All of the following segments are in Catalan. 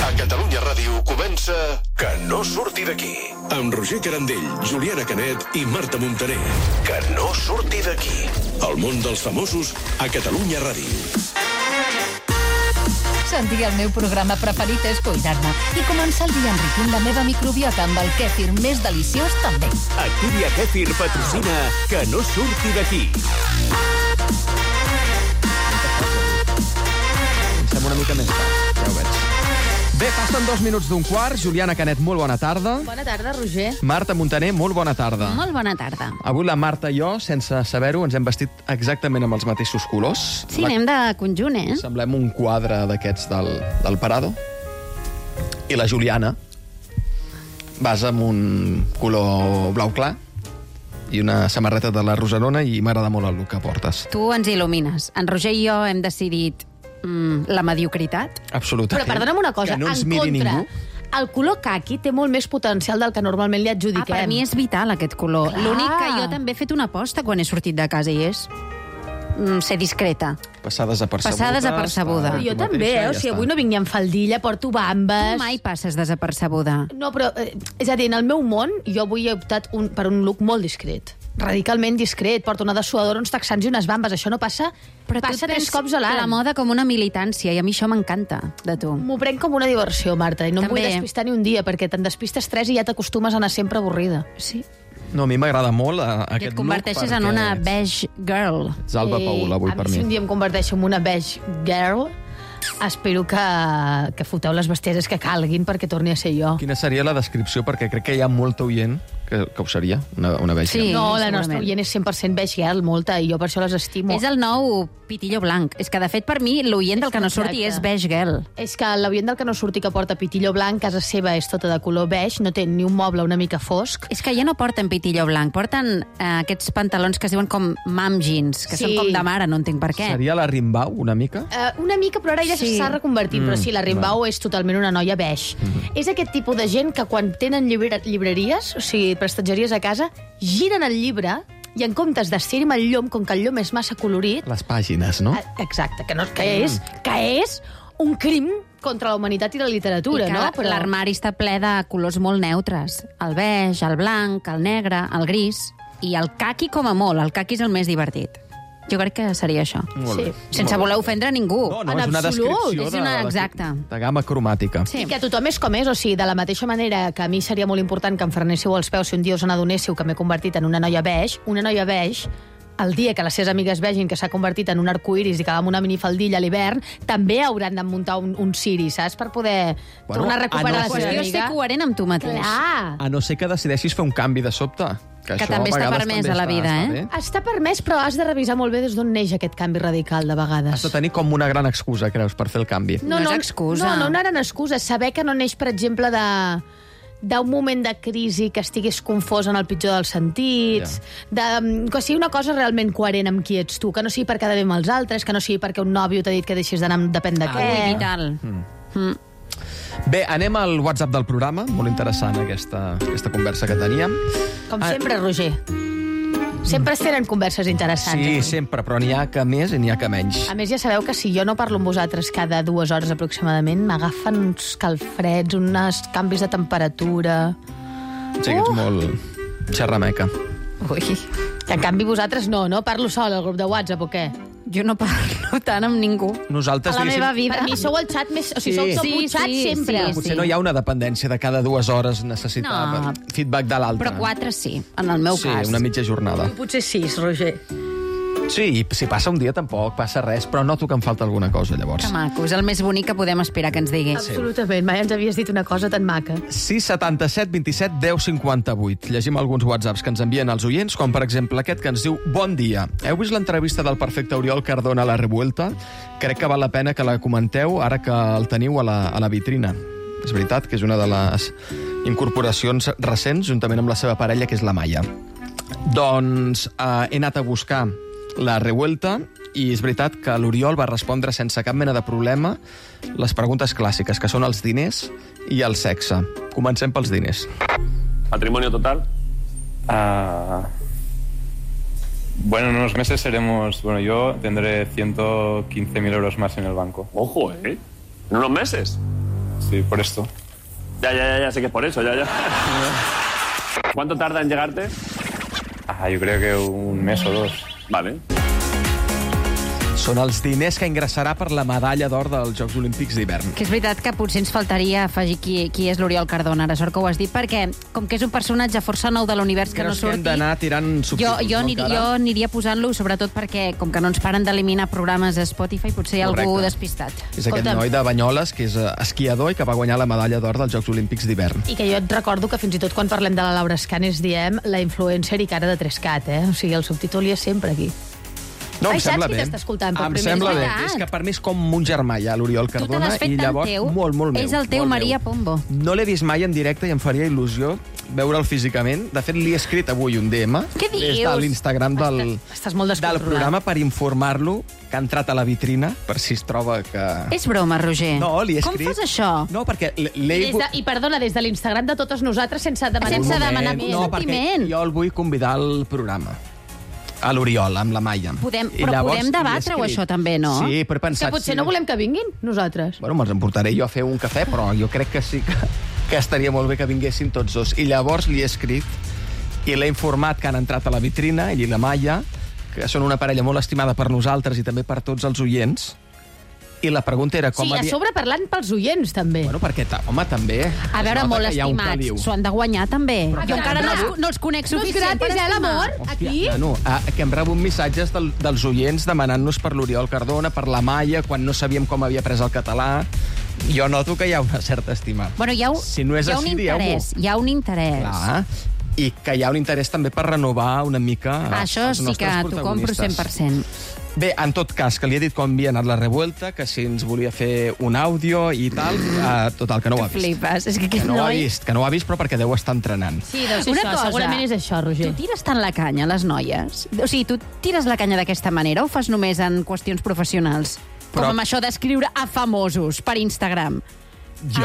A Catalunya Ràdio comença Que no surti d'aquí. Amb Roger Carandell, Juliana Canet i Marta Montaner. Que no surti d'aquí. El món dels famosos a Catalunya Ràdio. Sentir el meu programa preferit és cuidar-me i començar el dia enriquint la meva microbiota amb el kèfir més deliciós també. Activia Kèfir patrocina Que no surti d'aquí. Comencem una mica més tard, ja ho veig. Bé, passen 2 minuts d'un quart. Juliana Canet, molt bona tarda. Bona tarda, Roger. Marta Montaner, molt bona tarda. Molt bona tarda. Avui la Marta i jo, sense saber-ho, ens hem vestit exactament amb els mateixos colors. Sí, anem de conjunt, eh? Semblem un quadre d'aquests del Parado. I la Juliana vas amb un color blau clar i una samarreta de la Roserona i m'agrada molt el look que portes. Tu ens il·lumines. En Roger i jo hem decidit la mediocritat. Absolutament. Però perdona'm una cosa, que no ens en miri contra, ningú. el color caqui té molt més potencial del que normalment li adjudiquem. Per mi és vital, aquest color. Clar. L'únic que jo també he fet una aposta quan he sortit de casa i és ser discreta. Passar desapercebuda. Passar desapercebuda. Però jo també, o sigui, avui no vinc ni amb faldilla, porto bambes... Tu mai passes desapercebuda. No, però, és a dir, en el meu món, jo avui he optat per un look molt discret. Radicalment discret. Porto una dessuadora, uns texans i unes bambes. Això no passa... Però passa tu 3 cops a l'any. la moda com una militància, i a mi això m'encanta, de tu. M'ho prenc com una diversió, Marta, i no em vull També. despistar ni un dia, perquè te'n despistes 3 i ja t'acostumes a anar sempre avorrida. Sí. No, a mi m'agrada molt I aquest et look converteixes en una beige girl. Ets Alba Paul, avui, per Si mi. un dia em converteixo en una beige girl, espero que foteu les bestieses que calguin perquè torni a ser jo. Quina seria la descripció? Perquè crec que hi ha molta oient que ho seria, una beige. Sí. No, la segurament. nostra oient és 100% beige girl, molta, i jo per això les estimo. És el nou pitillo blanc. És que, de fet, per mi, l'oient del que no surti és beige girl. És que l'oient del que no surti que porta pitillo blanc, casa seva és tota de color beige, no té ni un moble una mica fosc. És que ja no porten pitillo blanc, porten aquests pantalons que es diuen com mom jeans, que Sí. són com de mare, no entenc per què. Seria la Rimbau, una mica? Una mica, però ara ja Sí. s'està reconvertint, però sí, la Rimbau és totalment una noia beige. És aquest tipus de gent que quan tenen llibreries, o sigui, prestatgeries a casa, giren el llibre i en comptes d'estirar-me el llom, com que el llom és massa colorit... Les pàgines, no? Exacte, que és un crim contra la humanitat i la literatura, I que no? l'armari està ple de colors molt neutres. El beige, el blanc, el negre, el gris i el caqui com a molt. El caqui és el més divertit. Jo crec que seria això. Molt bé. Sense voler ofendre ningú. No, En és una absolut. descripció És una exacta. de gamma cromàtica. Sí. I que tothom és com és, o sigui, de la mateixa manera que a mi seria molt important que em frenéssiu els peus si un dia us n'adonéssiu que m'he convertit en una noia beige, el dia que les seves amigues vegin que s'ha convertit en un arcoiris i que va amb una minifaldilla a l'hivern, també hauran de muntar un ciri, saps? Per poder tornar a recuperar no la La seva qüestió és ser amiga. coherent amb tu mateix. Clar. A no ser que decideixis fer un canvi de sobte. Que això també a està vegades permès també a la vida, està eh? bé. Està permès, però has de revisar molt bé des d'on neix aquest canvi radical, de vegades. Has de tenir com una gran excusa, creus, per fer el canvi. No és excusa. No una gran excusa. Saber que no neix, per exemple, d'un moment de crisi que estiguis confós en el pitjor dels sentits, que sigui una cosa realment coherent amb qui ets tu, que no sigui per quedar bé amb els altres, que no sigui perquè un nòvio t'ha dit que deixis d'anar amb depèn de què. Avui vital. Bé, anem al WhatsApp del programa. Molt interessant aquesta conversa que teníem. Com sempre, Roger. Sempre es tenen converses interessants. Sí, aquí. sempre, però n'hi ha que més i n'hi ha que menys. A més, ja sabeu que si jo no parlo amb vosaltres cada 2 hores aproximadament, m'agafen uns calfreds, uns canvis de temperatura... Sí, que ets molt xerrameca. Ui. Que en canvi vosaltres no parlo sol al grup de WhatsApp o què? Jo no parlo tant amb ningú. Nosaltres, A la meva vida. Per mi sou el xat més... O sigui, sou top Sí, xat sí, sempre. sí. Potser no hi ha una dependència de cada 2 hores necessitar No. feedback de l'altre. Però 4 sí, en el meu Sí, cas. una mitja jornada. Potser 6, Roger. Sí, i si passa un dia tampoc passa res, però noto que em falta alguna cosa, llavors. Que maco, és el més bonic que podem esperar que ens digui. Absolutament, mai ens havies dit una cosa tan maca. 677 27 10 58. Llegim alguns whatsapps que ens envien els oients, com per exemple aquest que ens diu: Bon dia, heu vist l'entrevista del perfecte Oriol Cardona a La Revuelta? Crec que val la pena que la comenteu ara que el teniu a la vitrina. És veritat que és una de les incorporacions recents, juntament amb la seva parella, que és la Maia. Doncs he anat a buscar La Revuelta i és veritat que l'Oriol va respondre sense cap mena de problema les preguntes clàssiques, que són els diners i el sexe. Comencem pels diners. ¿Patrimonio total? Bueno, en unos meses seremos... Bueno, yo tendré 115.000 euros más en el banco. Ojo, ¿eh? ¿En unos meses? Sí, por esto. Ya sé que es por eso, ya. ¿Cuánto tarda en llegarte? Yo creo que un mes o 2. Vale. Són els diners que ingressarà per la medalla d'or dels Jocs Olímpics d'hivern. Que és veritat que potser ens faltaria afegir qui és l'Oriol Cardona, ara sort que ho has dit, perquè com que és un personatge força nou de l'univers que no Creus que hem surti... d'anar tirant subtítols, Jo aniria posant-lo, sobretot perquè, com que no ens paren d'eliminar programes a Spotify, potser hi ha algú despistat. És aquest noi de Banyoles, que és esquiador i que va guanyar la medalla d'or dels Jocs Olímpics d'hivern. I que jo et recordo que fins i tot quan parlem de la Laura Escanes diem la influencer i cara de Trescat, O sigui, el subtítol hi és sempre aquí. No, em saps sembla qui bé. t'està escoltant per Em primer sembla bé. cop? És que per mi és com un germà, ja, l'Oriol Tu te Cardona, l'has fet i tan llavors teu. molt meu. És el teu molt Maria meu. Pombo. No l'he vist mai en directe i em faria il·lusió veure'l físicament. De fet, li he escrit avui un DM Què dius? des de l'Instagram Estàs molt del descontrolat. programa per informar-lo que ha entrat a la vitrina per si es troba que... És broma, Roger. No, li he Com escrit... fas això? No, perquè l'he... I perdona, des de l'Instagram de totes nosaltres, sense demanar Sense un moment. demanar No, perquè consentiment. jo el vull convidar al programa. A l'Oriol, amb la Maia. Però podem debatre-ho, això, també, no? Sí, però he pensat... Que potser no volem que vinguin, nosaltres. Bueno, me'ls emportaré jo a fer un cafè, però jo crec que sí que estaria molt bé que vinguessin tots dos. I llavors li he escrit i l'he informat que han entrat a la vitrina, ell i la Maia, que són una parella molt estimada per nosaltres i també per tots els oients. I la pregunta era com Sí, a sobre parlant pels oients, també. Bueno, perquè, home, també... A veure, es nota molt que hi ha un estimats. caliu. S'ho han de guanyar, també. Jo encara no els conec No és suficient per gratis, estimar. l'amor, aquí? No, que hem rebut missatges dels oients demanant-nos per l'Oriol Cardona, per la Maia, quan no sabíem com havia pres el català. Jo noto que hi ha una certa estima. Bueno, Si no és hi ha un així, interès. dieu-m'ho. Hi ha un interès. Clar. I que hi ha un interès també per renovar una mica Això els sí nostres que t'ho compro protagonistes. 100%. Bé, en tot cas, que li he dit com havia anat la revuelta, que si ens volia fer un àudio i tal, total, que no ho ha vist. Flipes. És que aquest Que no ho ha noi... vist, però perquè deu estar entrenant. Sí, doncs Una això, cosa, segurament és això, Roger. Tu tires tant la canya, les noies? O sigui, tu tires la canya d'aquesta manera o ho fas només en qüestions professionals? Com Però- amb això d'escriure a famosos per Instagram. Jo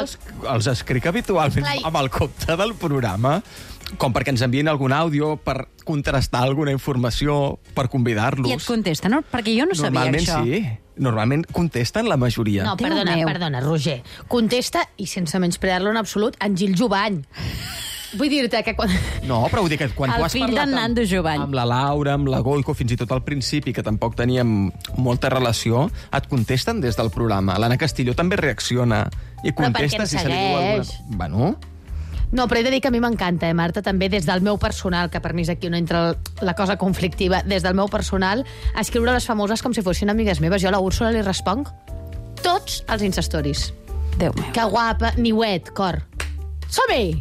els escric habitualment Esclar, amb el compte del programa, com perquè ens envien algun àudio, per contrastar alguna informació, per convidar-los. I et contesten, no? Perquè jo no sabia Normalment això. sí. Normalment contesten la majoria. No, Déu meu. perdona, Roger. Contesta, i sense menysprear-lo en absolut, en Gil Jovany. Vull dir-te que quan... No, però vull dir que quan El tu has fill parlat d'en Nando Jovany. amb la Laura, amb la Goico, fins i tot al principi, que tampoc teníem molta relació, et contesten des del programa. L'Anna Castillo també reacciona i Però perquè contesta em si se li diu alguna... segueix. Bueno, No, però he de dir que a mi m'encanta, Marta, també des del meu personal, que per mi és aquí on entra la cosa conflictiva, des del meu personal, escriure les famoses com si fossin amigues meves. Jo a la Úrsula li responc tots els Instastories. Déu meu. Que guapa, niuet, cor. Som-hi!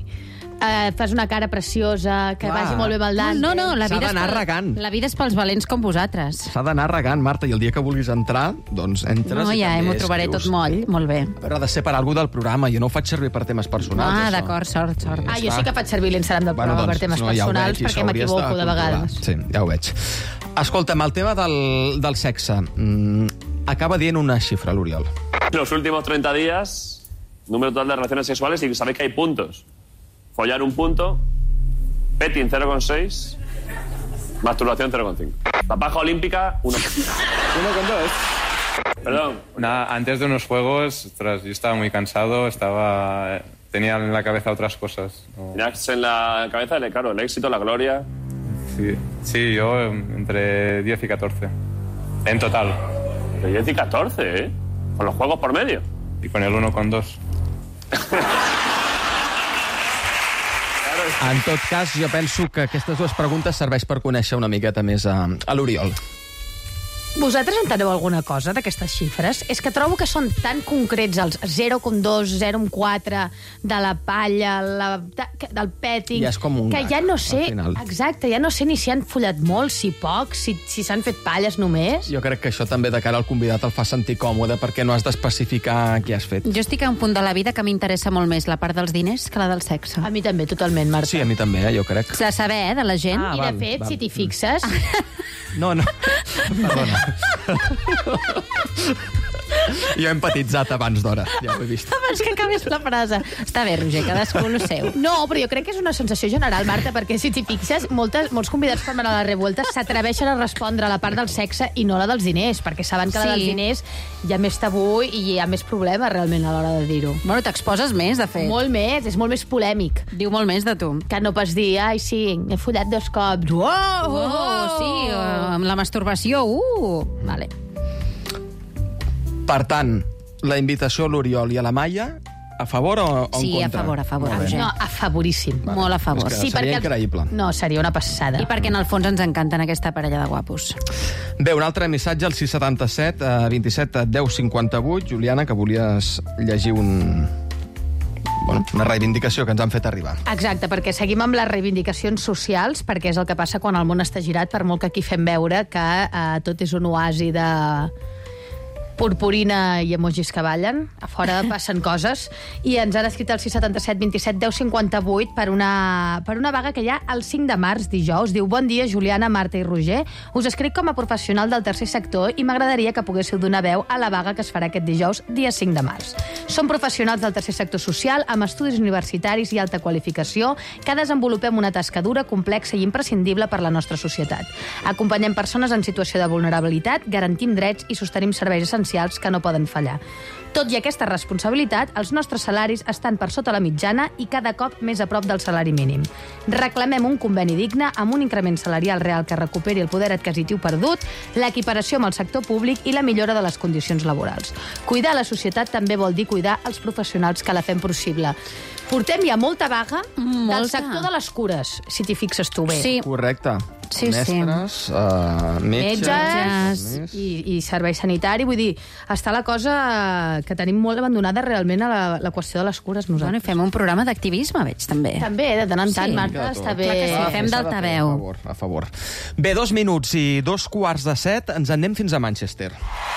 Fas una cara preciosa, que Clar. vagi molt bé amb el Dante. No, la S'ha vida, és d'anar regant. la vida és pels valents com vosaltres. s'ha d'anar regant, Marta, i el dia que vulguis entrar, doncs entres No, i ja, també m'ho trobaré escrius. tot moll. Molt bé. A veure, ha de ser per algú del programa, jo no ho faig servir per temes personals, Ah, això. d'acord, sort. Jo sí que faig servir l'Instagram del programa per temes ja ho veig, personals, i perquè això hauries m'equivoco de controlar. vegades. Sí, ja ho veig. Escolta'm, el tema del sexe. Acaba dient una xifra, l'Oriol. Los últimos 30 días, número total de relaciones sexuales, y sabéis que hay puntos. Follar 1 punto, petting 0,6, masturbación 0,5. La paja olímpica 1,2. Perdón. Antes de unos juegos, ostras, yo estaba muy cansado, tenía en la cabeza otras cosas. ¿no? Tenías en la cabeza, claro, el éxito, la gloria. Sí, yo entre 10 y 14. En total. De 10 y 14, ¿eh? Con los juegos por medio. Y con el 1,2. En tot cas, jo penso que aquestes dues preguntes serveix per conèixer una miqueta més a l'Oriol. Vosaltres enteneu alguna cosa d'aquestes xifres? És que trobo que són tan concrets els 0,2, 0,4 de la palla, del petting, Ja és com un que gag, ja no al sé, final. exacte, ja no sé ni si han follat molt, si poc, si s'han fet palles només. Jo crec que això també de cara al convidat el fa sentir còmode perquè no has d'especificar què has fet. Jo estic a un punt de la vida que m'interessa molt més la part dels diners que la del sexe. A mi també, totalment, Marta. Sí, a mi també, jo crec. De saber, de la gent. I de fet, si t'hi fixes... No. Perdona. Jo he empatitzat abans d'hora, ja ho he vist. Abans que acabés la frase. Està bé, Roger, cadascú el seu. No, però jo crec que és una sensació general, Marta, perquè si t'hi fixes, molts convidats per anar a la revuelta s'atreveixen a respondre a la part del sexe i no la dels diners, perquè saben que la dels diners hi ha més tabú i hi ha més problemes realment a l'hora de dir-ho. Bueno, t'exposes més, de fet. Molt més, és molt més polèmic. Diu molt més de tu. Que no pas dir, ai, sí, he follat 2 cops. Sí, amb la masturbació, Vale. Per tant, la invitació a l'Oriol i a la Maia, a favor o en contra? Sí, a favor, Roger. No, a favoríssim. Molt a favor. És que seria increïble. No, seria una passada. I perquè en el fons ens encanten aquesta parella de guapos. Bé, un altre missatge al 677 27 10 58. Juliana, que volies llegir una reivindicació que ens han fet arribar. Exacte, perquè seguim amb les reivindicacions socials, perquè és el que passa quan el món està girat, per molt que aquí fem veure que tot és un oasi de purpurina i emojis que ballen. A fora passen coses. I ens han escrit al 677 27 10 58 per una vaga que hi ha el 5 de març, dijous. Diu, bon dia, Juliana, Marta i Roger. Us escric com a professional del tercer sector i m'agradaria que poguéssiu donar veu a la vaga que es farà aquest dijous, dia 5 de març. Som professionals del tercer sector social amb estudis universitaris i alta qualificació que desenvolupem una tasca dura, complexa i imprescindible per la nostra societat. Acompanyem persones en situació de vulnerabilitat, garantim drets i sostenim serveis essencials que no poden fallar. Tot i aquesta responsabilitat, els nostres salaris estan per sota la mitjana i cada cop més a prop del salari mínim. Reclamem un conveni digne amb un increment salarial real que recuperi el poder adquisitiu perdut, l'equiparació amb el sector públic i la millora de les condicions laborals. Cuidar la societat també vol dir cuidar els professionals que la fem possible. Portem ja molta vaga del sector de les cures, si t'hi fixes tu bé. Sí. Correcte. Sí, mestres, metges i servei sanitari. Vull dir, està la cosa que tenim molt abandonada realment a la qüestió de les cures nosaltres. Bueno, i fem un programa d'activisme, veig, també. També, de tant en tant, Marta, està bé. Clar que sí, fem d'altaveu. A favor. Bé, 2 minuts i 2:15, ens en anem fins a Manchester.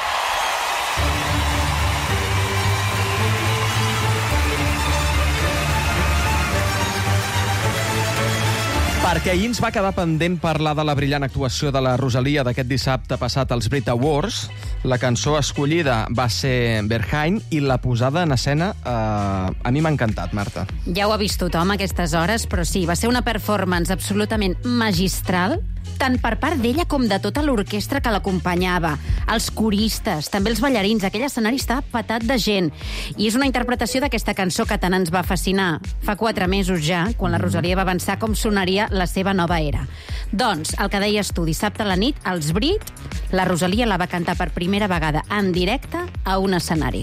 Perquè ahir ens va quedar pendent parlar de la brillant actuació de la Rosalia d'aquest dissabte passat als Brit Awards. La cançó escollida va ser Berghain i la posada en escena a mi m'ha encantat, Marta. Ja ho ha vist tothom a aquestes hores, però sí, va ser una performance absolutament magistral, tant per part d'ella com de tota l'orquestra que l'acompanyava, els coristes, també els ballarins. Aquell escenari estava petat de gent. I és una interpretació d'aquesta cançó que tant ens va fascinar fa 4 mesos ja, quan la Rosalia va avançar com sonaria la seva nova era. Doncs, el que deies tu, dissabte a la nit, als Brit, la Rosalia la va cantar per primera vegada en directe a un escenari.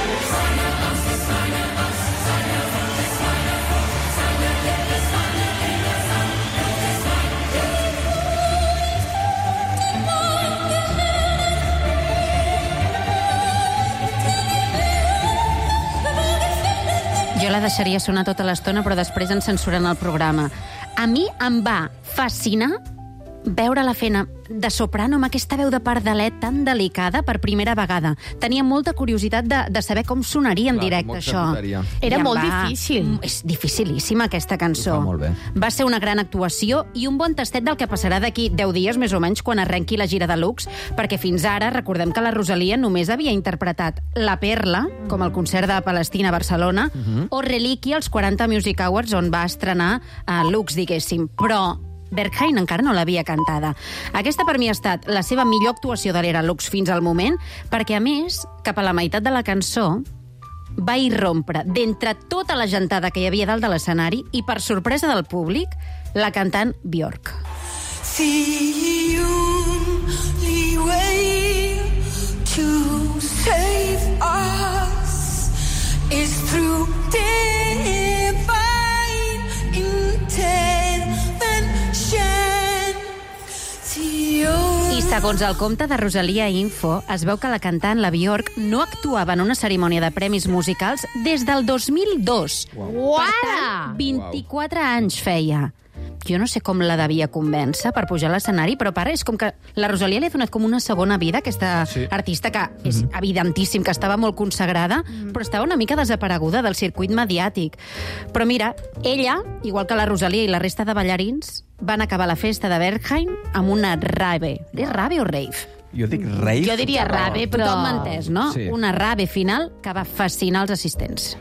Jo la deixaria sonar tota l'estona, però després ens censuren el programa. A mi em va fascinar veure-la fent de soprano amb aquesta veu de pardalet tan delicada per primera vegada. Tenia molta curiositat de saber com sonaria en directe, això. Era molt difícil. És dificilíssima, aquesta cançó. Molt bé. Va ser una gran actuació i un bon tastet del que passarà d'aquí 10 dies, més o menys, quan arrenqui la gira de Lux, perquè fins ara, recordem que la Rosalia només havia interpretat La Perla, com el concert de Palestina a Barcelona, o Relíquia, als 40 Music Awards, on va estrenar Lux, diguéssim. Però Berghain encara no l'havia cantada. Aquesta per mi ha estat la seva millor actuació de l'era Lux fins al moment, perquè a més, cap a la meitat de la cançó, va irrompre d'entre tota la gentada que hi havia dalt de l'escenari i, per sorpresa del públic, la cantant Björk. The only way to save us is through divine intervention. I segons el compte de Rosalia Info, es veu que la cantant, la Björk, no actuava en una cerimònia de premis musicals des del 2002. Per tant, 24 anys feia. Jo no sé com la devia convèncer per pujar a l'escenari, però pare, és com que la Rosalia li ha donat com una segona vida a aquesta artista que és evidentíssim que estava molt consagrada, però estava una mica desapareguda del circuit mediàtic. Però mira, ella, igual que la Rosalia i la resta de ballarins, van acabar la festa de Berghain amb una rave. És rave o rave? Jo dic rave. Jo diria rave, però... Tothom m'ha entès, no? Sí. Una rave final que va fascinar els assistents.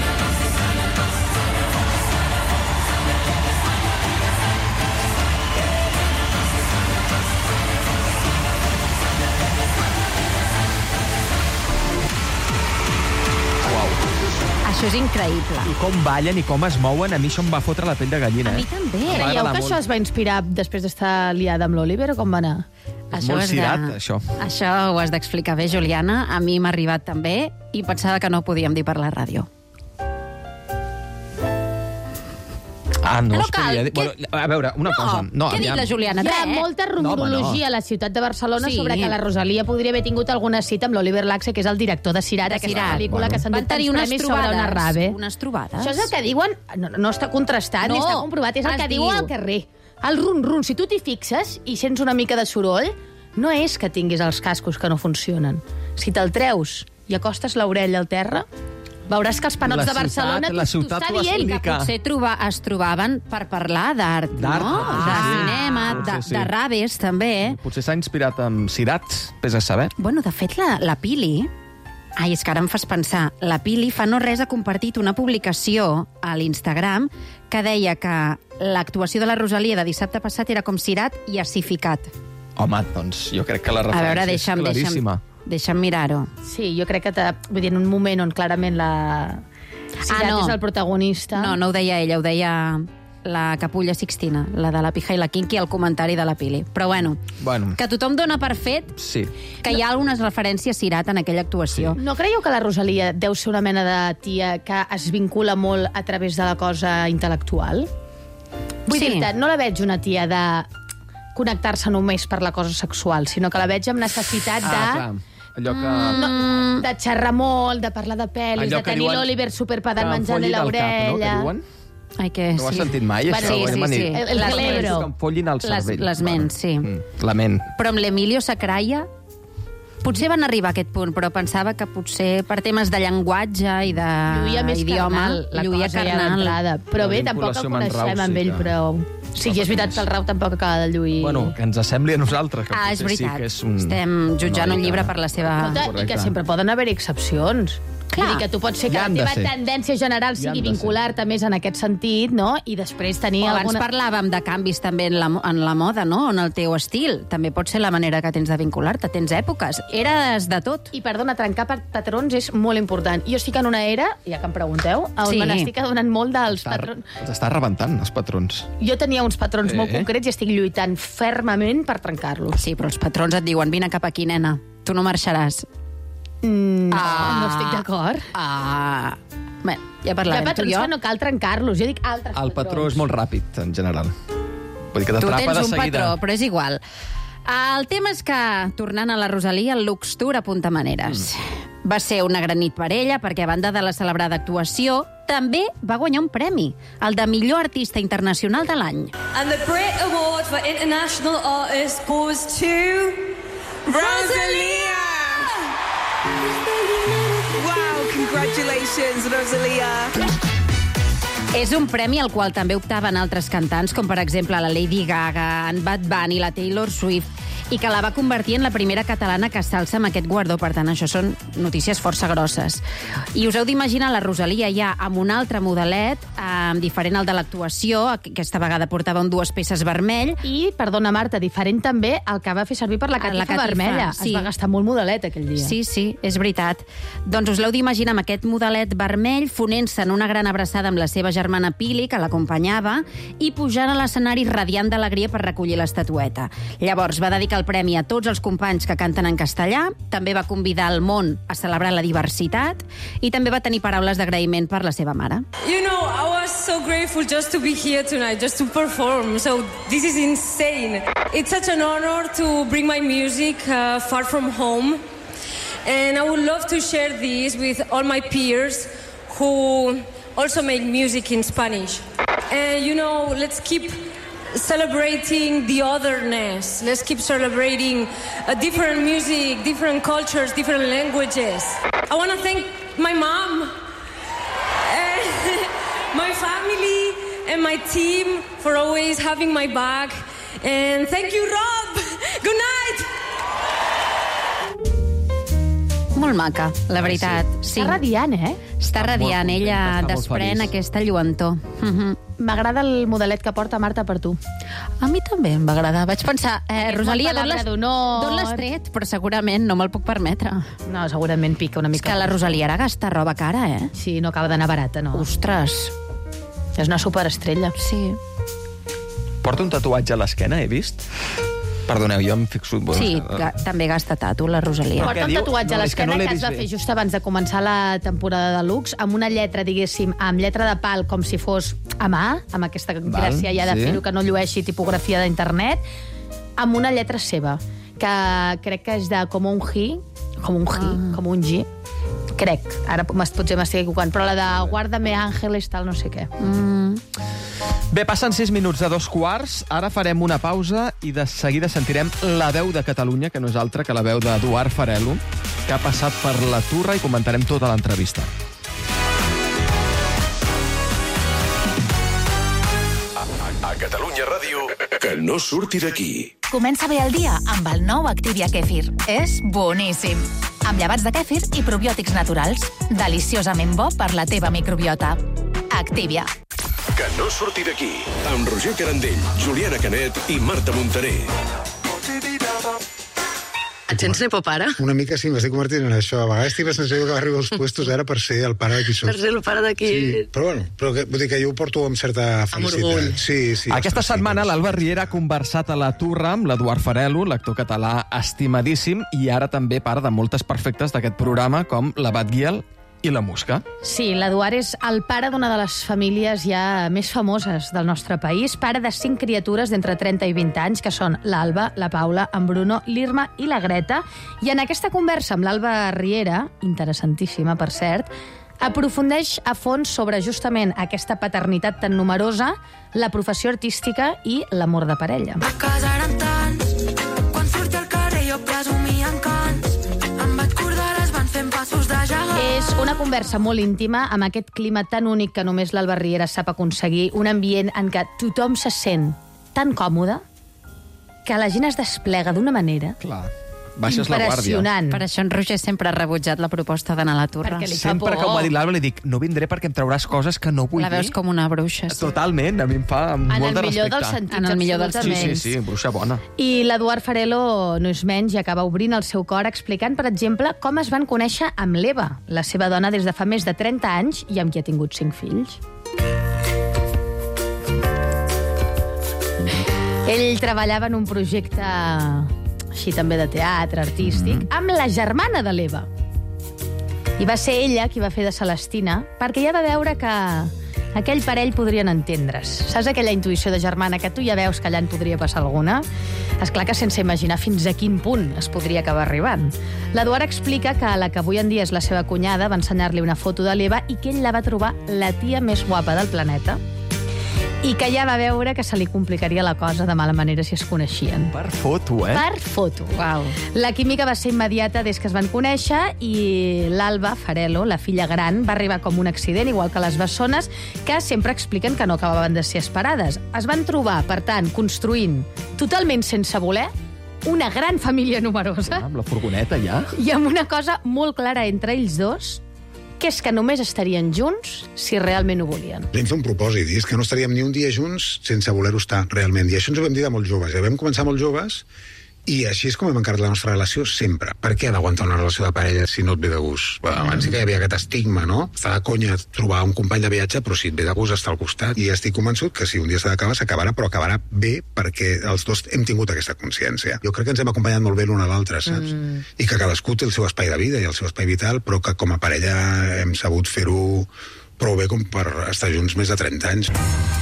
Això és increïble. I com ballen i com es mouen, a mi això em va fotre la pell de gallina. A mi també. Em va Creieu agradar que això molt. es va inspirar després d'estar liada amb l'Oliver o com va anar? És molt cirat, això. Això ho has d'explicar bé, Juliana. A mi m'ha arribat també i pensava que no ho podíem dir per la ràdio. No No es cal, podia dir... què- Bueno, a veure, una cosa. Què ha dit aviam. la Juliana? Hi ha Res. molta rumorologia a la ciutat de Barcelona sobre que la Rosalia podria haver tingut alguna cita amb l'Oliver Laxe, que és el director de Cirat, aquesta Cirat. pel·lícula que s'han Van dut tants tenir unes premis sobre una rave. Unes trobades. Això és el que diuen... No està contrastat ni No, està comprovat, és el es que diu. diu al carrer. El run-run, si tu t'hi fixes i sents una mica de soroll, no és que tinguis els cascos que no funcionen. Si te'l treus i acostes l'orella al terra, veuràs que els panots de Barcelona la t'ho ciutat està ho dient. explica. Potser es trobaven per parlar d'art, D'art, no? De sí. cinema, Potser sí. de raves, també. Potser s'ha inspirat amb Cirat, vés a saber. Bueno, de fet, la Pili... Ai, és que ara em fas pensar. La Pili fa no res ha compartit una publicació a l'Instagram que deia que l'actuació de la Rosalia de dissabte passat era com Cirat i assificat. Home, doncs jo crec que la A referència veure, és claríssima. deixa'm mirar-ho. Sí, jo crec que vull dir, en un moment on clarament Cirat és el protagonista. No ho deia ella, ho deia la Capulla Sixtina, la de la Pija i la Quinqui, al comentari de la Pili. Però bueno, que tothom dona per fet Sí. que hi ha algunes referències Cirat en aquella actuació. No creieu que la Rosalia deu ser una mena de tia que es vincula molt a través de la cosa intel·lectual? Vull Sí. dir-te, no la veig una tia de connectar-se només per la cosa sexual, sinó que la veig amb necessitat de... clar. Allò que... No, de xerrar molt, de parlar de pel·lis, Allò de que tenir diuen l'Oliver superpedant que em menjant-li follin al cap, no? Que l'orella. diuen? Ai, que No ho has sí. sentit mai, això? Sí, sí, sí. El Les celebro. Que em follin al cervell. Les ments, sí. La ment. Però amb l'Emilio Sacraia potser van arribar a aquest punt, però pensava que potser per temes de llenguatge i Lluïa més d'idioma, carnal, la lluïa cosa ja carnal. d'entrada. Però bé, La tampoc el vinculació amb en Rau coneixem amb sí ell que- prou. Sí, és veritat que el Rau tampoc acaba de lluir. Bueno, que ens sembli a nosaltres. Que Ah, és potser veritat. Sí que és un... Estem jutjant un llibre per la seva... Escolta, i que sempre poden haver-hi excepcions. Clar. Vull dir que tu pots ser que Hi la han de teva ser. tendència general Hi han sigui de ser. vincular-te més en aquest sentit, no? I després tenir O abans alguna... parlàvem de canvis també en la moda, no? En el teu estil. També pot ser la manera que tens de vincular-te. Tens èpoques. Eres de tot. I, perdona, trencar patrons és molt important. Jo estic en una era, ja que em pregunteu, on Sí. me n'estic adonant molt dels patrons. Els està rebentant, els patrons. Jo tenia uns patrons molt concrets i estic lluitant fermament per trencar-los. Sí, però els patrons et diuen vine cap aquí, nena. Tu no marxaràs. No estic d'acord. Bé, ja Hi ha parlarem tu i patrons jo. que no cal trencar-los. Jo dic altres El patró és molt ràpid, en general. Vull dir que Tu t'atrapa tens de un seguida. patró, però és igual. El tema és que, tornant a la Rosalia, el Lux Tour apunta maneres. Va ser una gran nit per ella, perquè a banda de la celebrada actuació, també va guanyar un premi, el de millor artista internacional de l'any. And the Brit Award for International Artist goes to Rosalia! Wow, congratulations, Rosalia. És un premi al qual també optaven altres cantants, com per exemple la Lady Gaga, en Bad Bunny, la Taylor Swift, i que la va convertir en la primera catalana que s'alça amb aquest guardó. Per tant, això són notícies força grosses. I us heu d'imaginar la Rosalia ja amb un altre modelet, diferent al de l'actuació, aquesta vegada portava dues peces vermell. I, perdona, Marta, diferent també el que va fer servir per la catifa vermella. Sí. Es va gastar molt modelet aquell dia. Sí, sí, és veritat. Doncs us l'heu d'imaginar amb aquest modelet vermell, fonent-se en una gran abraçada amb la seva germana Pili, que l'acompanyava, i pujant a l'escenari radiant d'alegria per recollir l'estatueta. Llavors va dedicar el premi a tots els companys que canten en castellà, també va convidar el món a celebrar la diversitat i també va tenir paraules d'agraïment per la seva mare. You know, I was so grateful just to be here tonight, just to perform. So this is insane. It's such an honor to bring my music far from home. And I would love to share this with all my peers who also make music in Spanish. And, you know, let's keep celebrating the otherness. Let's keep celebrating different music, different cultures, different languages. I want to thank my mom, my family, and my team for always having my back. And thank you, Rob. Good night. molt maca, la veritat. Sí. Està radiant, Està radiant, molt ella contenta, està molt desprèn feliç. aquesta lluentor. M'agrada el modelet que porta Marta per tu. A mi també em va agradar. Vaig pensar, Rosalia, molt palabra d'honor. d'on l'has tret? Però segurament no me'l puc permetre. No, segurament pica una És mica. que la Rosalia ara gasta roba cara, Sí, no acaba d'anar barata, no. Ostres. És una superestrella. Sí. Porta un tatuatge a l'esquena, he vist? Perdoneu, jo em fixo... Sí, també gasta tatu, la Rosalia. Porta un tatuatge a l'esquena que es va fer just abans de començar la temporada de Lux, amb una lletra, diguéssim, amb lletra de pal, com si fos a mà, amb aquesta gràcia ja de fer-ho, que no llueixi tipografia d'internet, amb una lletra seva, que crec que és de com un G, crec, ara potser m'estic equivocant, però la de Guárdame Ángeles, tal, no sé què. Bé, passen 6 minuts de 2:15. Ara farem una pausa i de seguida sentirem la veu de Catalunya, que no és altra que la veu d'Eduard Farelo, que ha passat per la Turra, i comentarem tota l'entrevista. A Catalunya Ràdio, que no surti d'aquí. Comença bé el dia amb el nou Activia Kefir. És boníssim. Amb llevats de kèfir i probiòtics naturals. Deliciosament bo per la teva microbiota. Activia. Que no surti d'aquí. Amb Roger Carandell, Juliana Canet i Marta Montaner. Et sents nepo pare? Una mica sí, m'estic convertint en això. A vegades tinc la sensació que arribo als puestos ara per ser el pare d'aquí soc. Per ser el pare d'aquí. Sí, però bueno, vull dir que jo ho porto amb certa felicitat. orgull. Sí. Aquesta setmana l'Alba Riera ha conversat a la Turra amb l'Eduard Farelo, l'actor català estimadíssim, i ara també pare de moltes perfectes d'aquest programa, com la Batguiel i la Musca. Sí, l'Eduard és el pare d'una de les famílies ja més famoses del nostre país, pare de 5 criatures d'entre 30 i 20 anys, que són l'Alba, la Paula, en Bruno, l'Irma i la Greta. I en aquesta conversa amb l'Alba Riera, interessantíssima, per cert, aprofundeix a fons sobre justament aquesta paternitat tan numerosa, la professió artística i l'amor de parella. A casa eren tants, quan surti al carrer jo presumia en cants. Em vaig cordar, es van fent passos de gegant. És una conversa molt íntima, amb aquest clima tan únic que només l'Alba Riera sap aconseguir, un ambient en què tothom se sent tan còmode que la gent es desplega d'una manera... Clar. Baixes la guàrdia. Impressionant. Per això en Roger sempre ha rebutjat la proposta d'anar a la Turra. Perquè li fa Sempre por. que ho va dir l'Alba li dic, no vindré perquè em trauràs coses que no vull La veus dir. com una bruixa. Sí. Totalment, a mi em fa molt de respecte. En el millor dels sentits, En el millor dels absolutament. Sí, bruixa bona. I l'Eduard Farelo no és menys i acaba obrint el seu cor explicant, per exemple, com es van conèixer amb l'Eva, la seva dona des de fa més de 30 anys i amb qui ha tingut 5 fills. Ell treballava en un projecte així també de teatre artístic, amb la germana de l'Eva. I va ser ella qui va fer de Celestina, perquè ja va veure que aquell parell podrien entendre's. Saps aquella intuïció de germana que tu ja veus que allà en podria passar alguna? Esclar que sense imaginar fins a quin punt es podria acabar arribant. L'Eduard explica que la que avui en dia és la seva cunyada va ensenyar-li una foto de l'Eva i que ell la va trobar la tia més guapa del planeta i que ja va veure que se li complicaria la cosa de mala manera si es coneixien. Per foto, Per foto. Uau. La química va ser immediata des que es van conèixer i l'Alba Farelo, la filla gran, va arribar com un accident, igual que les bessones, que sempre expliquen que no acabaven de ser esperades. Es van trobar, per tant, construint totalment sense voler una gran família numerosa Amb la furgoneta, ja. i amb una cosa molt clara entre ells dos, que és que només estarien junts si realment ho volien. Vam fer un propòsit, i és que no estaríem ni un dia junts sense voler-ho estar, realment. I això ens ho vam dir de molt joves. Ja vam començar molt joves, i així és com hem encarat la nostra relació sempre. Per què ha d'aguantar una relació de parella si no et ve de gust? Abans sí que hi havia aquest estigma, no? Està de conya trobar un company de viatge, però si et ve de gust estar al costat. I estic convençut que si un dia s'ha d'acabar, s'acabarà, però acabarà bé perquè els dos hem tingut aquesta consciència. Jo crec que ens hem acompanyat molt bé l'un a l'altre, saps? I que cadascú té el seu espai de vida i el seu espai vital, però que com a parella hem sabut fer-ho prou bé com per estar junts més de 30 anys.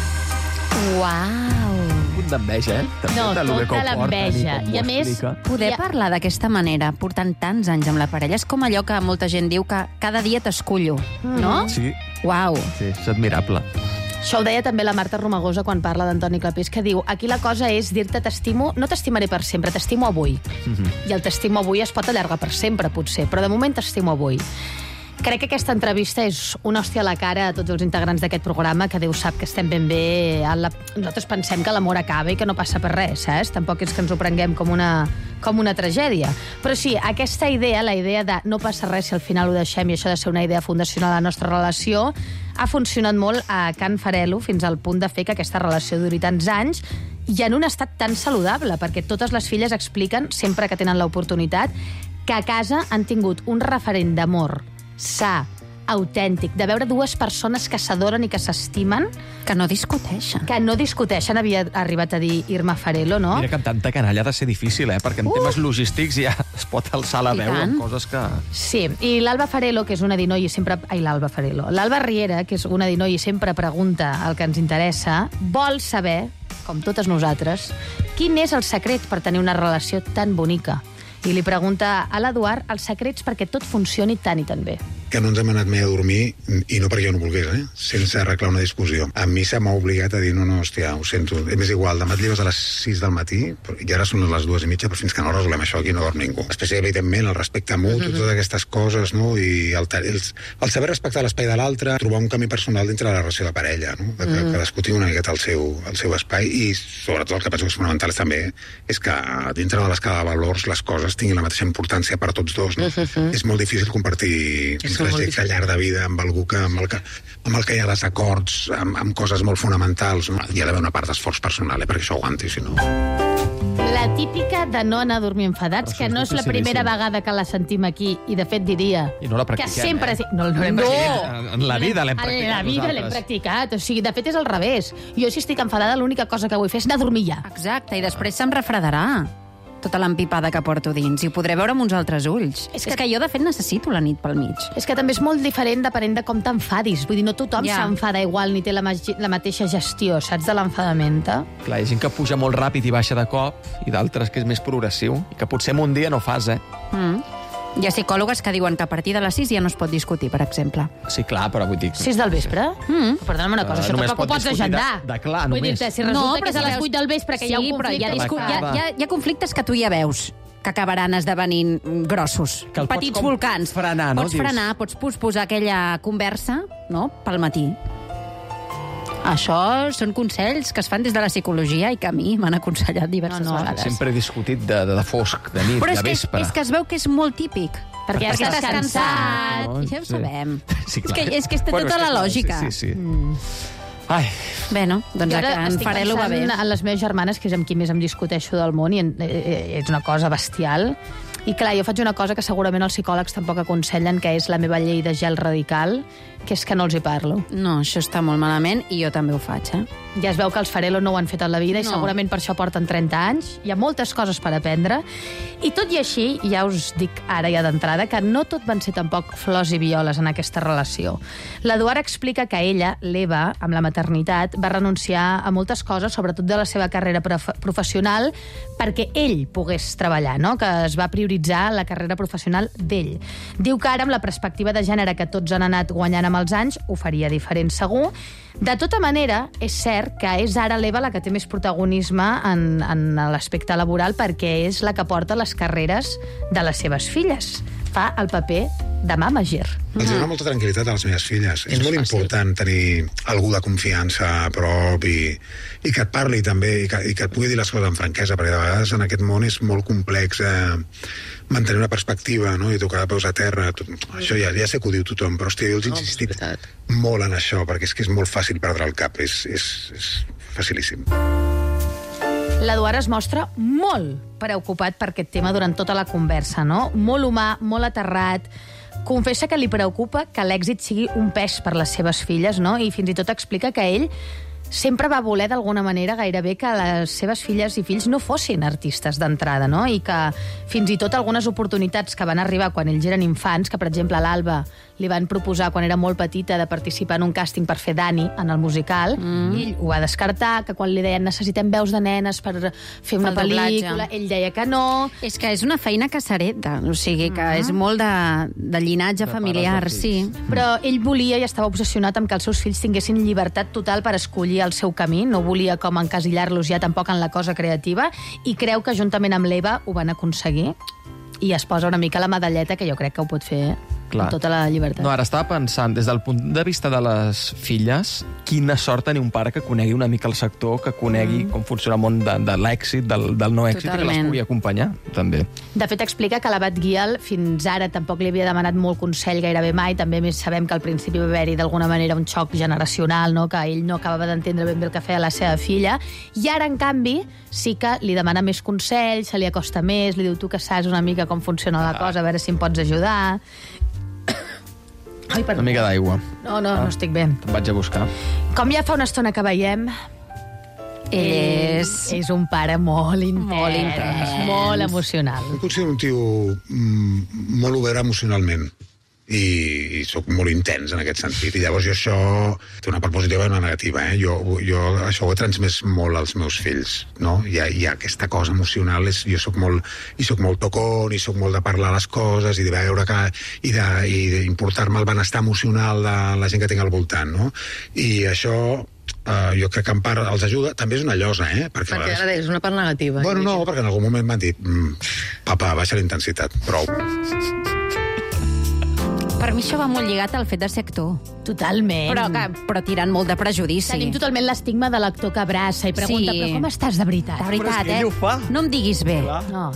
Uau! Un punt d'enveja, També No, de lo bé que tota ho porten l'enveja. com ho I a més, explica. Poder parlar d'aquesta manera, portant tants anys amb la parella, és com allò que molta gent diu que cada dia t'escullo, no? Sí, Uau. sí, és admirable. Això ho deia també la Marta Romagosa quan parla d'Antoni Clapés, que diu, aquí la cosa és dir-te t'estimo, no t'estimaré per sempre, t'estimo avui. I el t'estimo avui es pot allargar per sempre, potser, però de moment t'estimo avui. Crec que aquesta entrevista és una hòstia a la cara a tots els integrants d'aquest programa, que Déu sap que estem ben bé... Nosaltres pensem que l'amor acaba i que no passa per res, saps? Tampoc és que ens ho prenguem com una tragèdia. Però sí, aquesta idea, la idea de no passa res si al final ho deixem i això ha de ser una idea fundacional a la nostra relació, ha funcionat molt a Can Farelo fins al punt de fer que aquesta relació duri tants anys i en un estat tan saludable, perquè totes les filles expliquen, sempre que tenen l'oportunitat, que a casa han tingut un referent d'amor sa, autèntic, de veure dues persones que s'adoren i que s'estimen. Que no discuteixen. Que no discuteixen, havia arribat a dir Irma Farelo, no? Mira que amb tanta canalla ha de ser difícil, perquè en temes logístics ja es pot alçar la veu amb coses que... Sí, i l'Alba Farelo, que és una dinoi i sempre... Ai, l'Alba Farelo. L'Alba Riera, que és una dinoi i sempre pregunta el que ens interessa, vol saber, com totes nosaltres, quin és el secret per tenir una relació tan bonica. I li pregunta a l'Eduard els secrets perquè tot funcioni tan i tan bé. Que no ens hem anat mai a dormir, i no perquè jo no volgués, sense arreglar una discussió. A mi se m'ha obligat a dir, no, hòstia, ho sento, és igual, demà et lleves a les 6 del matí, i ara són les 2:30, però fins que no resolem això aquí no dorm ningú. Especialment, evidentment, el respecte mutu, totes aquestes coses, no? I el saber respectar l'espai de l'altre, trobar un camí personal dintre de la relació de parella, no? Que cadascú tingui una miqueta el seu espai, i sobretot el que penso que és fonamental també és que dintre de l'escala de valors les coses tinguin la mateixa importància per tots dos, no? És molt difícil compartir trajecte llarg de vida amb algú amb el que hi ha desacords, amb coses molt fonamentals, no? Hi ha d'haver una part d'esforç personal, perquè això aguanti, si no... La típica de no anar a dormir enfadats, que no és la primera vegada que la sentim aquí, i de fet diria... I no la practiquem, que sempre... No l'hem practicat. En la vida l'hem practicat. En la vida l'hem practicat. O sigui, de fet és al revés. Jo, si estic enfadada, l'única cosa que vull fer és anar a dormir ja. Exacte, i després se'm refredarà tota l'empipada que porto dins, i ho podré veure amb uns altres ulls. És que jo, de fet, necessito la nit pel mig. És que també és molt diferent depenent de com t'enfadis. Vull dir, no tothom s'enfada igual ni té la mateixa gestió, saps, de l'enfadament. Clar, hi ha gent que puja molt ràpid i baixa de cop, i d'altres que és més progressiu, i que potser en un dia no fas, Hi ha psicòlogues que diuen que a partir de les 6 ja no es pot discutir, per exemple. Sí, clar, però vull dir... 6 del vespre? Perdona'm una cosa, això tampoc ho pots agendar. Vull dir-te, si resulta que és a les 8 del vespre que hi ha un conflicte... Sí, però hi ha conflictes que tu ja veus que acabaran esdevenint grossos. Petits volcans. Pots frenar, pots posposar aquella conversa, no?, pel matí. Això són consells que es fan des de la psicologia i que a mi m'han aconsellat diverses vegades. Sempre he discutit de fosc, de nit, de vespre. Però és que es veu que és molt típic. Perquè estàs cansat. Ja ho sabem. És que té tota la lògica. Sí. Ai. Bé, no? Doncs en Farelo va bé. Estic pensant en les meves germanes, que és amb qui més em discuteixo del món, i és una cosa bestial. I clar, jo faig una cosa que segurament els psicòlegs tampoc aconsellen, que és la meva llei de gel radical, que és que no els hi parlo. No, això està molt malament, i jo també ho faig, Ja es veu que els Farelo no ho han fet en la vida, i segurament per això porten 30 anys. Hi ha moltes coses per aprendre. I tot i així, ja us dic ara ja d'entrada, que no tot van ser tampoc flors i violes en aquesta relació. L'Eduard explica que ella, l'Eva, amb la maternitat, va renunciar a moltes coses, sobretot de la seva carrera professional, perquè ell pogués treballar, no? Que es va prioritzar la carrera professional d'ell. Diu que ara, amb la perspectiva de gènere que tots han anat guanyant amb els anys, ho faria diferent segur. De tota manera, és cert que és ara l'Eva la que té més protagonisme en l'aspecte laboral, perquè és la que porta les carreres de les seves filles. Fa el paper de mànager. Els dona molta tranquil·litat a les meves filles. És molt important tenir algú de confiança a prop i que et parli també, i que et pugui dir les coses amb franquesa, perquè de vegades en aquest món és molt complex mantenir una perspectiva, no? I tocar de peus a terra. Això ja sé que ho diu tothom, però hòstia, jo els he insistit molt en això, perquè és que és molt fàcil perdre el cap, és facilíssim. L'Eduard es mostra molt preocupat per aquest tema durant tota la conversa, no? Molt humà, molt aterrat. Confessa que li preocupa que l'èxit sigui un pes per les seves filles, no? I fins i tot explica que ell sempre va voler, d'alguna manera, gairebé que les seves filles i fills no fossin artistes d'entrada, no? I que fins i tot algunes oportunitats que van arribar quan ells eren infants, que per exemple a l'Alba li van proposar quan era molt petita de participar en un càsting per fer Dani en el musical, i ell ho va descartar, que quan li deien necessitem veus de nenes per fer una pel·lícula, ell deia que no. És que és una feina que s'hereta, o sigui que és molt de llinatge familiar, sí. Però ell volia i estava obsessionat amb que els seus fills tinguessin llibertat total per escollir el seu camí, no volia com encasillar-los ja tampoc en la cosa creativa, i creu que juntament amb l'Eva ho van aconseguir, i es posa una mica la medalleta, que jo crec que ho pot fer amb tota la llibertat. No, ara estava pensant, des del punt de vista de les filles, quina sort tenir un pare que conegui una mica el sector, que conegui com funciona el món de l'èxit, del no èxit, i que les pugui acompanyar, també. De fet, explica que l'abat Guial fins ara tampoc li havia demanat molt consell gairebé mai. També més sabem que al principi va haver-hi d'alguna manera un xoc generacional, no? Que ell no acabava d'entendre ben bé el que feia la seva filla. I ara, en canvi, sí que li demana més consells, se li acosta més, li diu tu que saps una mica com funciona la cosa, a veure si em pots ajudar. Ai, una mica d'aigua. No estic bé. Te'n vaig a buscar. Com ja fa una estona que veiem, és un pare molt intens, molt emocional. Jo considero un tio molt obert emocionalment i soc molt intens en aquest sentit, i llavors jo això té una part positiva i una negativa, jo això ho he transmès molt als meus fills, no? Hi ha aquesta cosa emocional, jo soc molt tocón, i soc molt de parlar les coses i de veure i d'importar-me el benestar emocional de la gent que tinc al voltant, no? I això jo crec que en part els ajuda. També és una llosa, perquè ara és una part negativa. Bueno, no, perquè en algun moment m'han dit papa, baixa la intensitat, prou. Per mi això va molt lligat al fet de ser actor. Totalment. Però tirant molt de prejudici. Tenim totalment l'estigma de l'actor que abraça i pregunta, però com estàs de veritat? De veritat, ell ho fa. No em diguis bé. No.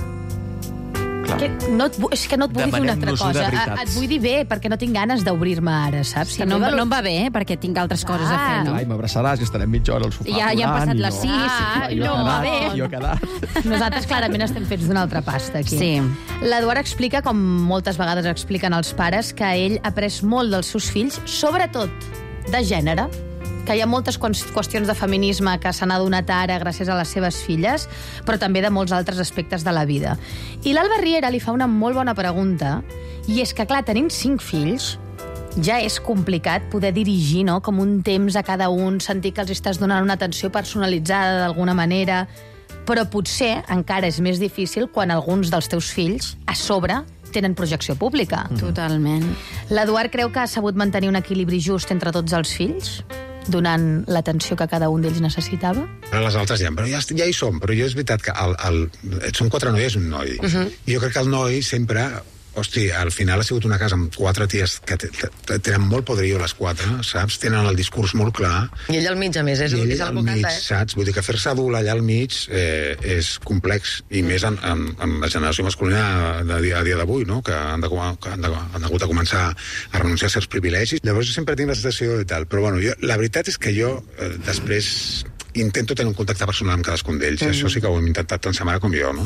És que no et vull dir una altra cosa. Et vull dir bé, perquè no tinc ganes d'obrir-me ara, saps? Que no em va bé, perquè tinc altres coses a fer, no? Ai, m'abraçaràs i estarem mitja hora al sofà. Ja han passat les 6. No va bé. Jo he quedat. Nosaltres clarament estem fets d'una altra pasta, aquí. Sí. L'Eduard explica, com moltes vegades expliquen els pares, que ell ha après molt dels seus fills, sobretot de gènere, que hi ha moltes qüestions de feminisme que se n'ha donat ara gràcies a les seves filles, però també de molts altres aspectes de la vida. I l'Alba Riera li fa una molt bona pregunta, i és que, clar, tenint 5 fills, ja és complicat poder dirigir, no?, com un temps a cada un, sentir que els estàs donant una atenció personalitzada d'alguna manera, però potser encara és més difícil quan alguns dels teus fills, a sobre, tenen projecció pública. Totalment. L'Eduard creu que ha sabut mantenir un equilibri just entre tots els fills, donant l'atenció que cada un d'ells necessitava? Les altres però ja hi som, però jo és veritat que són 4 noies i un noi. I jo crec que el noi sempre... Hosti, al final ha sigut una casa amb 4 ties que tenen molt poderío, les 4, saps? Tenen el discurs molt clar. I ell al mig, a més, és el mig, saps? Vull dir que fer-se adult allà al mig és complex, i més en la generació masculina a dia d'avui, no? Que han hagut de començar a renunciar a certs privilegis. Llavors jo sempre tinc la sensació i tal, però bueno, la veritat és que jo després intento tenir un contacte personal amb cadascun d'ells, i això sí que ho hem intentat tant sa mare com jo, no?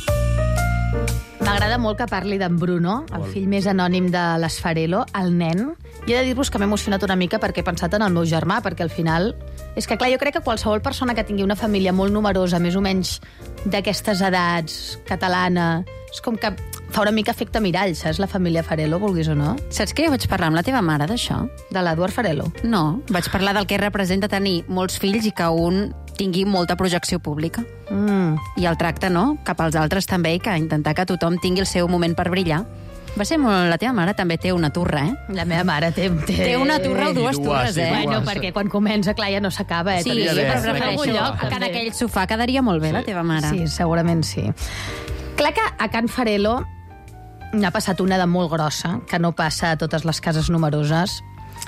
M'agrada molt que parli d'en Bruno, el fill més anònim de l'Esfarelo, el nen. I he de dir-vos que m'he emocionat una mica perquè he pensat en el meu germà, perquè al final... És que, clar, jo crec que qualsevol persona que tingui una família molt numerosa, més o menys d'aquestes edats, catalana, és com que fa una mica efecte mirall, saps, la família Farelo, vulguis o no? Saps que jo vaig parlar amb la teva mare d'això? De l'Eduard Farelo? No, vaig parlar del que representa tenir molts fills i que un tingui molta projecció pública. I el tracte, no?, cap als altres també, i que intentar que tothom tingui el seu moment per brillar. Va ser molt... La teva mare també té una turra, La meva mare té una turra o dues turres, Bueno, perquè quan comença, clar, ja no s'acaba, Sí, però prefereixo que en aquell sofà quedaria molt bé, la teva mare. Sí, segurament sí. Clar que a Can Farelo n'ha passat una de molt grossa, que no passa a totes les cases numeroses,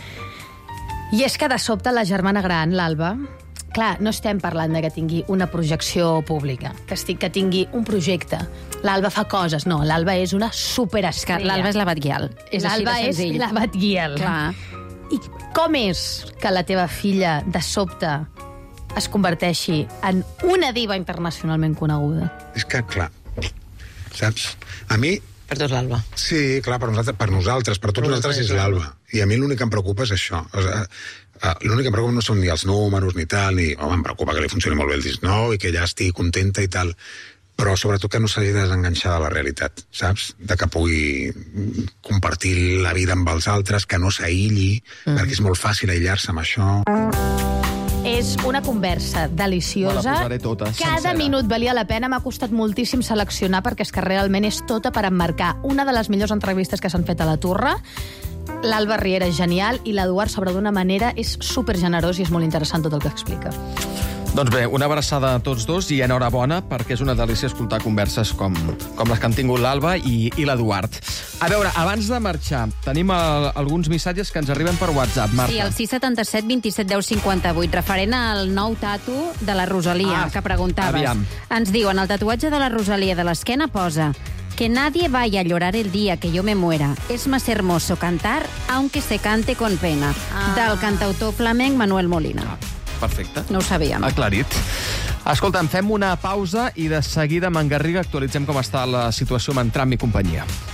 i és que de sobte la germana gran, l'Alba, clar, no estem parlant de que tingui una projecció pública, que tingui un projecte. L'Alba fa coses, no, l'Alba és una superestrella. L'Alba és l'Abat Guial. L'Alba és l'Abat Guial. Clar. I com és que la teva filla, de sobte, es converteixi en una diva internacionalment coneguda? És que, clar, saps? A mi... Per tu és l'Alba. Sí, clar, per nosaltres, per tots nosaltres és l'Alba. I a mi l'únic que em preocupa és això. L'únic que em preocupa no són ni els números ni tal, ni... Home, em preocupa que li funcioni molt bé el disc nou i que ja estigui contenta i tal, però sobretot que no s'hagi de desenganxar de la realitat, saps? De que pugui compartir la vida amb els altres, que no s'aïlli, perquè és molt fàcil aïllar-se amb això. És una conversa deliciosa. Me la posaré tota, Cada minut valia la pena. M'ha costat moltíssim seleccionar perquè és que realment és tota per emmarcar una de les millors entrevistes que s'han fet a la Turra. L'Alba Riera és genial i l'Eduard, sobre d'una manera, és supergenerós i és molt interessant tot el que explica. Doncs bé, una abraçada a tots dos i enhorabona, perquè és una delícia escoltar converses com les que han tingut l'Alba i l'Eduard. A veure, abans de marxar, tenim alguns missatges que ens arriben per WhatsApp, Marta. Sí, el 677 27 10 58, referent al nou tatu de la Rosalia, que preguntaves. Aviam. Ens diuen, el tatuatge de la Rosalia de l'esquena posa: que nadie vaya a llorar el día que yo me muera. Es más hermoso cantar, aunque se cante con pena. Del cantautor flamenc Manuel Molina. Perfecte. No ho sabíem. Aclarit. Escolta'm, fem una pausa i de seguida amb en Garriga actualitzem com està la situació amb en Trump i companyia.